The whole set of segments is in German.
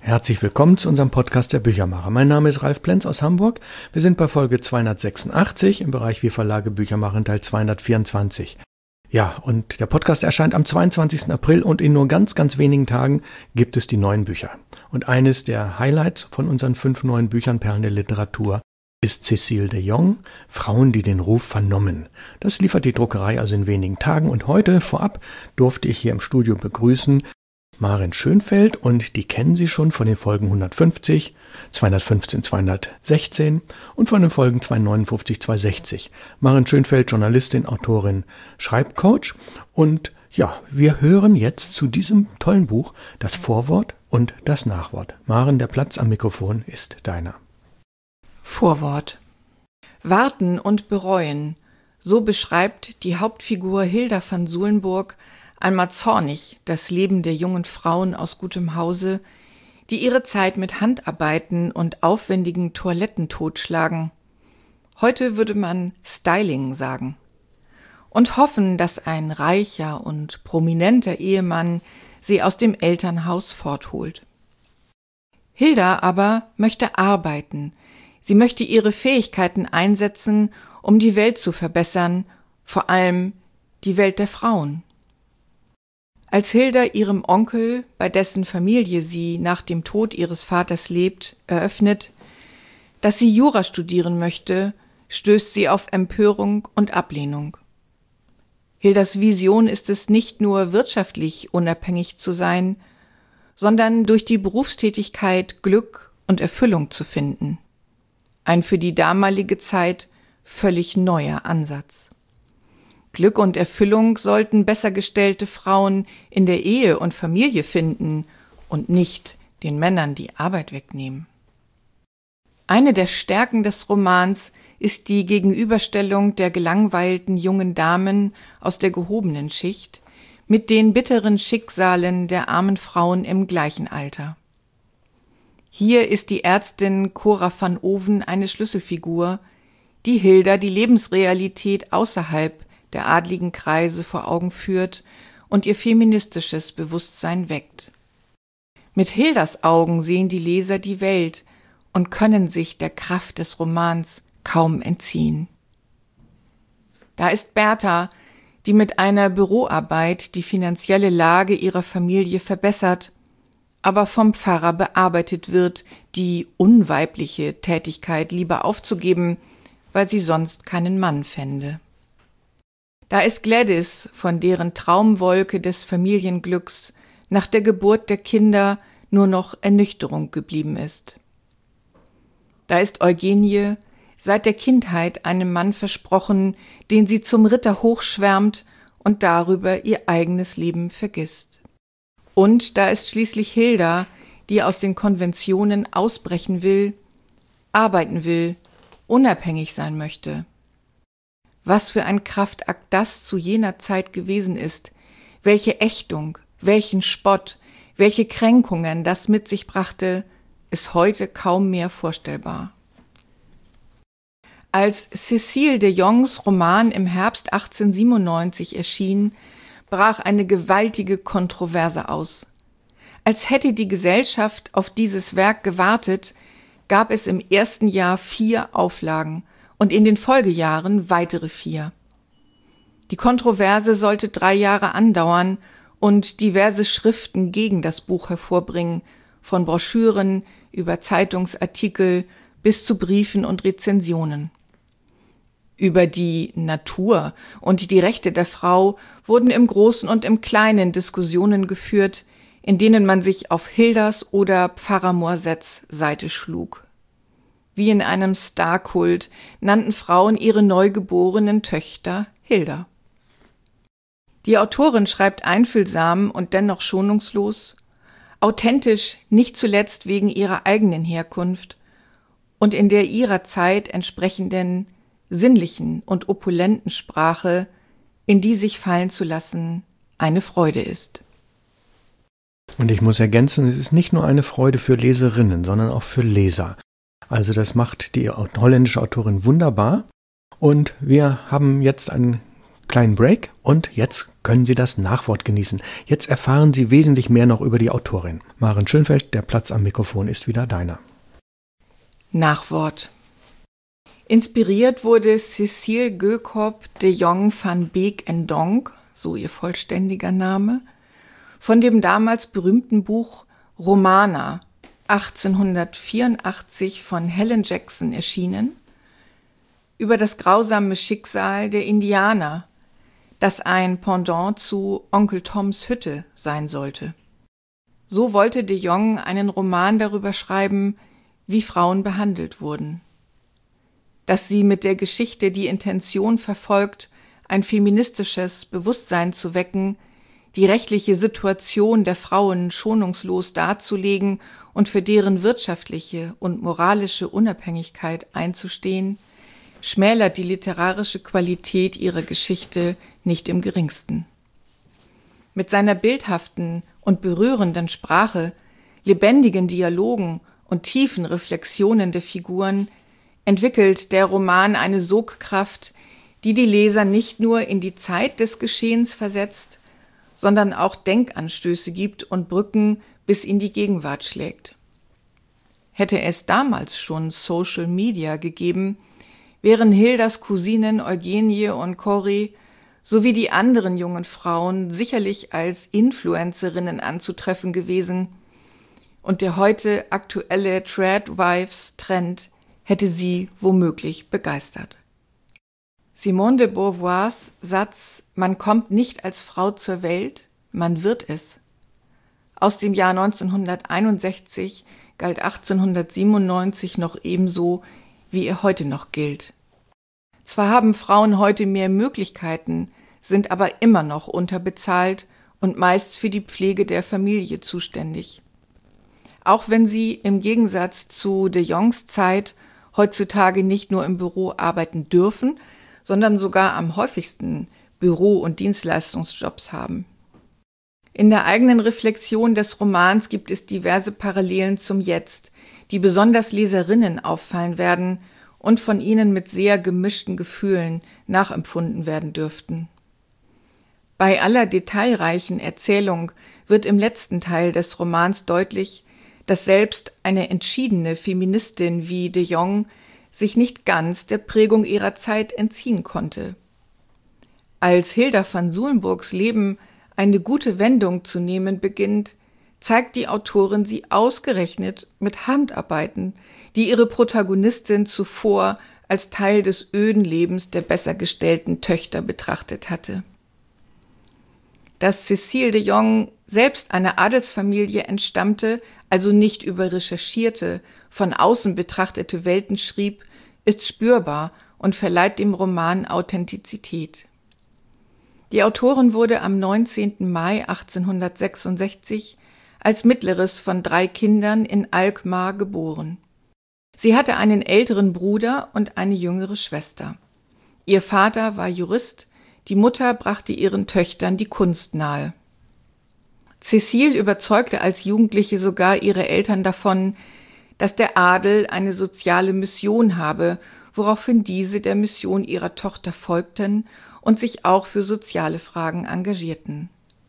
Herzlich willkommen zu unserem Podcast der Büchermacher. Mein Name ist Ralf Plenz aus Hamburg. Wir sind bei Folge 286 im Bereich Wir Verlage Bücher machen, Teil 224. Ja, und der Podcast erscheint am 22. April und in nur ganz wenigen Tagen gibt es die neuen Bücher. Und eines der Highlights von unseren 5 neuen Büchern Perlen der Literatur ist Cécile de Jong, Frauen, die den Ruf vernommen. Das liefert die Druckerei also in wenigen Tagen und heute vorab durfte ich hier im Studio begrüßen Maren Schönfeld, und die kennen Sie schon von den Folgen 150, 215, 216 und von den Folgen 259, 260. Maren Schönfeld, Journalistin, Autorin, Schreibcoach, und ja, wir hören jetzt zu diesem tollen Buch das Vorwort und das Nachwort. Maren, der Platz am Mikrofon ist deiner. Vorwort. Warten und bereuen, so beschreibt die Hauptfigur Hilda van Sulenburg einmal zornig das Leben der jungen Frauen aus gutem Hause, die ihre Zeit mit Handarbeiten und aufwendigen Toiletten totschlagen. Heute würde man Styling sagen. Und hoffen, dass ein reicher und prominenter Ehemann sie aus dem Elternhaus fortholt. Hilda aber möchte arbeiten. Sie möchte ihre Fähigkeiten einsetzen, um die Welt zu verbessern, vor allem die Welt der Frauen. Als Hilda ihrem Onkel, bei dessen Familie sie nach dem Tod ihres Vaters lebt, eröffnet, dass sie Jura studieren möchte, stößt sie auf Empörung und Ablehnung. Hildas Vision ist es, nicht nur wirtschaftlich unabhängig zu sein, sondern durch die Berufstätigkeit Glück und Erfüllung zu finden. Ein für die damalige Zeit völlig neuer Ansatz. Glück und Erfüllung sollten besser gestellte Frauen in der Ehe und Familie finden und nicht den Männern die Arbeit wegnehmen. Eine der Stärken des Romans ist die Gegenüberstellung der gelangweilten jungen Damen aus der gehobenen Schicht mit den bitteren Schicksalen der armen Frauen im gleichen Alter. Hier ist die Ärztin Cora van Oven eine Schlüsselfigur, die Hilda die Lebensrealität außerhalb der adligen Kreise vor Augen führt und ihr feministisches Bewusstsein weckt. Mit Hildas Augen sehen die Leser die Welt und können sich der Kraft des Romans kaum entziehen. Da ist Bertha, die mit einer Büroarbeit die finanzielle Lage ihrer Familie verbessert, aber vom Pfarrer bearbeitet wird, die unweibliche Tätigkeit lieber aufzugeben, weil sie sonst keinen Mann fände. Da ist Gladys, von deren Traumwolke des Familienglücks nach der Geburt der Kinder nur noch Ernüchterung geblieben ist. Da ist Eugenie, seit der Kindheit einem Mann versprochen, den sie zum Ritter hochschwärmt und darüber ihr eigenes Leben vergisst. Und da ist schließlich Hilda, die aus den Konventionen ausbrechen will, arbeiten will, unabhängig sein möchte. Was für ein Kraftakt das zu jener Zeit gewesen ist, welche Ächtung, welchen Spott, welche Kränkungen das mit sich brachte, ist heute kaum mehr vorstellbar. Als Cécile de Jongs Roman im Herbst 1897 erschien, brach eine gewaltige Kontroverse aus. Als hätte die Gesellschaft auf dieses Werk gewartet, gab es im ersten Jahr 4 Auflagen und in den Folgejahren weitere 4. Die Kontroverse sollte 3 Jahre andauern und diverse Schriften gegen das Buch hervorbringen, von Broschüren über Zeitungsartikel bis zu Briefen und Rezensionen. Über die Natur und die Rechte der Frau wurden im Großen und im Kleinen Diskussionen geführt, in denen man sich auf Hildas oder Pfarrer Morsets Seite schlug. Wie in einem Starkult nannten Frauen ihre neugeborenen Töchter Hilda. Die Autorin schreibt einfühlsam und dennoch schonungslos, authentisch nicht zuletzt wegen ihrer eigenen Herkunft und in der ihrer Zeit entsprechenden sinnlichen und opulenten Sprache, in die sich fallen zu lassen eine Freude ist. Und ich muss ergänzen, es ist nicht nur eine Freude für Leserinnen, sondern auch für Leser. Also das macht die holländische Autorin wunderbar. Und wir haben jetzt einen kleinen Break und jetzt können Sie das Nachwort genießen. Jetzt erfahren Sie wesentlich mehr noch über die Autorin. Maren Schönfeld, der Platz am Mikrofon ist wieder deiner. Nachwort. Inspiriert wurde Cécile Gökop de Jong van Beek en Donk, so ihr vollständiger Name, von dem damals berühmten Buch Romana, 1884 von Helen Jackson erschienen, über das grausame Schicksal der Indianer, das ein Pendant zu Onkel Toms Hütte sein sollte. So wollte de Jong einen Roman darüber schreiben, wie Frauen behandelt wurden. Dass sie mit der Geschichte die Intention verfolgt, ein feministisches Bewusstsein zu wecken, die rechtliche Situation der Frauen schonungslos darzulegen und für deren wirtschaftliche und moralische Unabhängigkeit einzustehen, schmälert die literarische Qualität ihrer Geschichte nicht im geringsten. Mit seiner bildhaften und berührenden Sprache, lebendigen Dialogen und tiefen Reflexionen der Figuren entwickelt der Roman eine Sogkraft, die die Leser nicht nur in die Zeit des Geschehens versetzt, sondern auch Denkanstöße gibt und Brücken bis in die Gegenwart schlägt. Hätte es damals schon Social Media gegeben, wären Hildas Cousinen Eugenie und Cory sowie die anderen jungen Frauen sicherlich als Influencerinnen anzutreffen gewesen, und der heute aktuelle Tradwives-Trend hätte sie womöglich begeistert. Simone de Beauvoirs Satz »Man kommt nicht als Frau zur Welt, man wird es« aus dem Jahr 1961 galt 1897 noch ebenso, wie er heute noch gilt. Zwar haben Frauen heute mehr Möglichkeiten, sind aber immer noch unterbezahlt und meist für die Pflege der Familie zuständig. Auch wenn sie im Gegensatz zu de Jongs Zeit heutzutage nicht nur im Büro arbeiten dürfen, sondern sogar am häufigsten Büro- und Dienstleistungsjobs haben. In der eigenen Reflexion des Romans gibt es diverse Parallelen zum Jetzt, die besonders Leserinnen auffallen werden und von ihnen mit sehr gemischten Gefühlen nachempfunden werden dürften. Bei aller detailreichen Erzählung wird im letzten Teil des Romans deutlich, dass selbst eine entschiedene Feministin wie de Jong sich nicht ganz der Prägung ihrer Zeit entziehen konnte. Als Hilda van Soelenburgs Leben eine gute Wendung zu nehmen beginnt, zeigt die Autorin sie ausgerechnet mit Handarbeiten, die ihre Protagonistin zuvor als Teil des öden Lebens der besser gestellten Töchter betrachtet hatte. Dass Cécile de Jong selbst einer Adelsfamilie entstammte, also nicht über recherchierte, von außen betrachtete Welten schrieb, ist spürbar und verleiht dem Roman Authentizität. Die Autorin wurde am 19. Mai 1866 als mittleres von 3 Kindern in Alkmaar geboren. Sie hatte einen älteren Bruder und eine jüngere Schwester. Ihr Vater war Jurist, die Mutter brachte ihren Töchtern die Kunst nahe. Cécile überzeugte als Jugendliche sogar ihre Eltern davon, dass der Adel eine soziale Mission habe, woraufhin diese der Mission ihrer Tochter folgten und sich auch für soziale Fragen engagierten.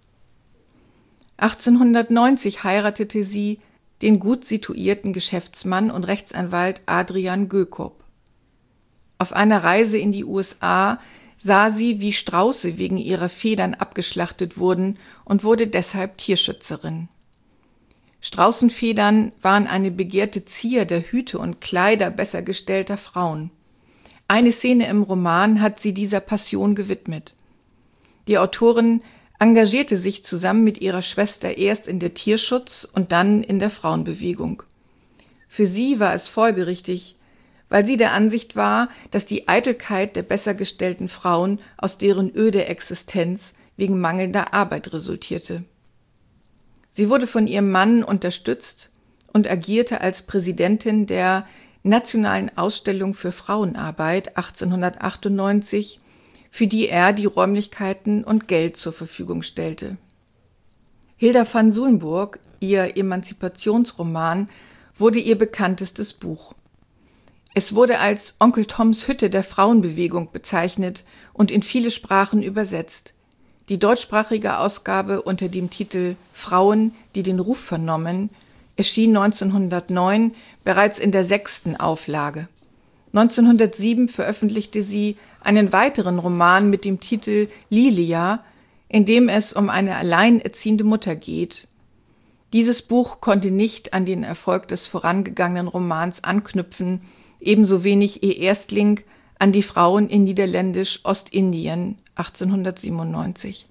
1890 heiratete sie den gut situierten Geschäftsmann und Rechtsanwalt Adrian Gökop. Auf einer Reise in die USA sah sie, wie Strauße wegen ihrer Federn abgeschlachtet wurden und wurde deshalb Tierschützerin. Straußenfedern waren eine begehrte Zier der Hüte und Kleider besser gestellter Frauen. Eine Szene im Roman hat sie dieser Passion gewidmet. Die Autorin engagierte sich zusammen mit ihrer Schwester erst in der Tierschutz- und dann in der Frauenbewegung. Für sie war es folgerichtig, weil sie der Ansicht war, dass die Eitelkeit der besser gestellten Frauen aus deren öde Existenz wegen mangelnder Arbeit resultierte. Sie wurde von ihrem Mann unterstützt und agierte als Präsidentin der Nationalen Ausstellung für Frauenarbeit 1898, für die er die Räumlichkeiten und Geld zur Verfügung stellte. Hilda van Soelenburg, ihr Emanzipationsroman, wurde ihr bekanntestes Buch. Es wurde als Onkel Toms Hütte der Frauenbewegung bezeichnet und in viele Sprachen übersetzt. Die deutschsprachige Ausgabe unter dem Titel Frauen, die den Ruf vernommen, erschien 1909 bereits in der 6. Auflage. 1907 veröffentlichte sie einen weiteren Roman mit dem Titel Lilia, in dem es um eine alleinerziehende Mutter geht. Dieses Buch konnte nicht an den Erfolg des vorangegangenen Romans anknüpfen, ebenso wenig ihr Erstling an die Frauen in Niederländisch-Ostindien 1897.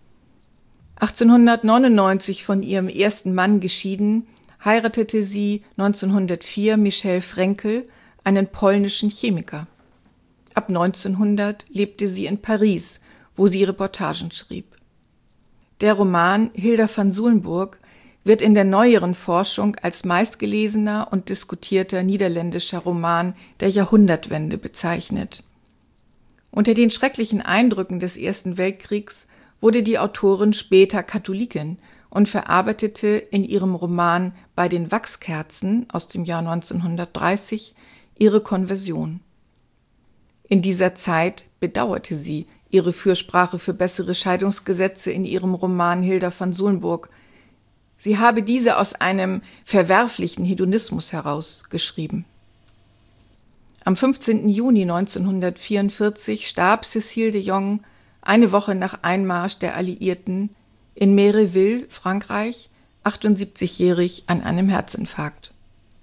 1899 von ihrem ersten Mann geschieden, heiratete sie 1904 Michel Frenkel, einen polnischen Chemiker. Ab 1900 lebte sie in Paris, wo sie Reportagen schrieb. Der Roman Hilda van Zuilenburg wird in der neueren Forschung als meistgelesener und diskutierter niederländischer Roman der Jahrhundertwende bezeichnet. Unter den schrecklichen Eindrücken des Ersten Weltkriegs wurde die Autorin später Katholikin und verarbeitete in ihrem Roman Bei den Wachskerzen aus dem Jahr 1930 ihre Konversion. In dieser Zeit bedauerte sie ihre Fürsprache für bessere Scheidungsgesetze in ihrem Roman Hilda van Zuilenburg. Sie habe diese aus einem verwerflichen Hedonismus heraus geschrieben. Am 15. Juni 1944 starb Cécile de Jong eine Woche nach Einmarsch der Alliierten in Méréville, Frankreich, 78-jährig an einem Herzinfarkt.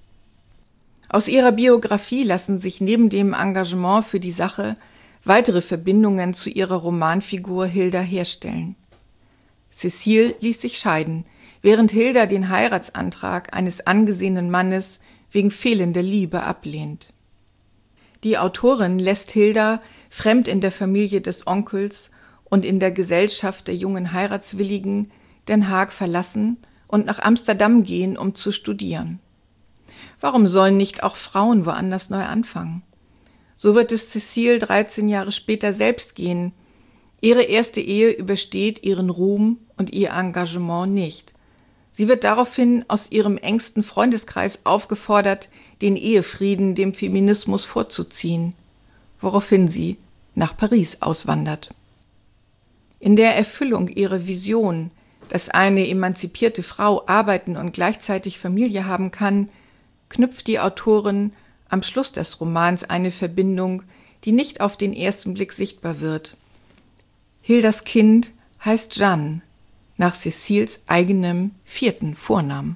Aus ihrer Biografie lassen sich neben dem Engagement für die Sache weitere Verbindungen zu ihrer Romanfigur Hilda herstellen. Cécile ließ sich scheiden, während Hilda den Heiratsantrag eines angesehenen Mannes wegen fehlender Liebe ablehnt. Die Autorin lässt Hilda, fremd in der Familie des Onkels und in der Gesellschaft der jungen Heiratswilligen, Den Haag verlassen und nach Amsterdam gehen, um zu studieren. Warum sollen nicht auch Frauen woanders neu anfangen? So wird es Cécile 13 Jahre später selbst gehen. Ihre erste Ehe übersteht ihren Ruhm und ihr Engagement nicht. Sie wird daraufhin aus ihrem engsten Freundeskreis aufgefordert, den Ehefrieden dem Feminismus vorzuziehen, woraufhin sie nach Paris auswandert. In der Erfüllung ihrer Vision, dass eine emanzipierte Frau arbeiten und gleichzeitig Familie haben kann, knüpft die Autorin am Schluss des Romans eine Verbindung, die nicht auf den ersten Blick sichtbar wird. Hildas Kind heißt Jeanne, nach Céciles eigenem 4. Vornamen.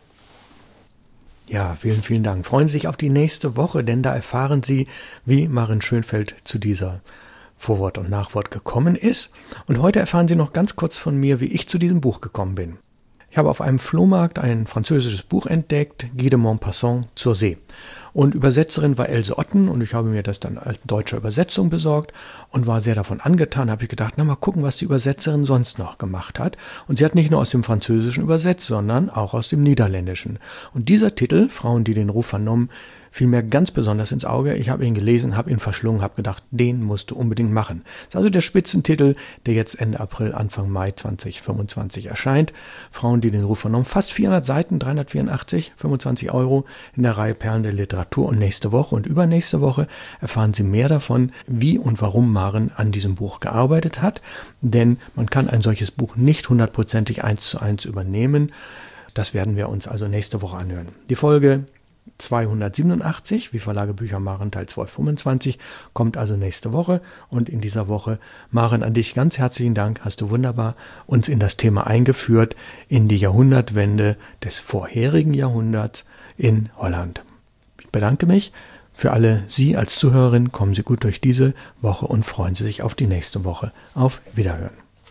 Ja, vielen, vielen Dank. Freuen Sie sich auf die nächste Woche, denn da erfahren Sie, wie Maren Schönfeld zu dieser Vorwort und Nachwort gekommen ist. Und heute erfahren Sie noch ganz kurz von mir, wie ich zu diesem Buch gekommen bin. Ich habe auf einem Flohmarkt ein französisches Buch entdeckt, Guy de Maupassant zur See. Und Übersetzerin war Else Otten und ich habe mir das dann als deutsche Übersetzung besorgt und war sehr davon angetan. Habe ich gedacht, na mal gucken, was die Übersetzerin sonst noch gemacht hat. Und sie hat nicht nur aus dem Französischen übersetzt, sondern auch aus dem Niederländischen. Und dieser Titel, Frauen, die den Ruf vernommen, fiel mir ganz besonders ins Auge. Ich habe ihn gelesen, habe ihn verschlungen, habe gedacht, den musst du unbedingt machen. Das ist also der Spitzentitel, der jetzt Ende April, Anfang Mai 2025 erscheint. Frauen, die den Ruf vernommen. Fast 400 Seiten, 384, 25 € in der Reihe Perlen der Literatur. Und nächste Woche und übernächste Woche erfahren Sie mehr davon, wie und warum Maren an diesem Buch gearbeitet hat. Denn man kann ein solches Buch nicht 100%ig 1:1 übernehmen. Das werden wir uns also nächste Woche anhören. Die Folge 287, wie Verlage Bücher Maren, Teil 225, kommt also nächste Woche. Und in dieser Woche, Maren, an dich ganz herzlichen Dank, hast du wunderbar uns in das Thema eingeführt, in die Jahrhundertwende des vorherigen Jahrhunderts in Holland. Ich bedanke mich. Für alle Sie als Zuhörerin, kommen Sie gut durch diese Woche und freuen Sie sich auf die nächste Woche. Auf Wiederhören.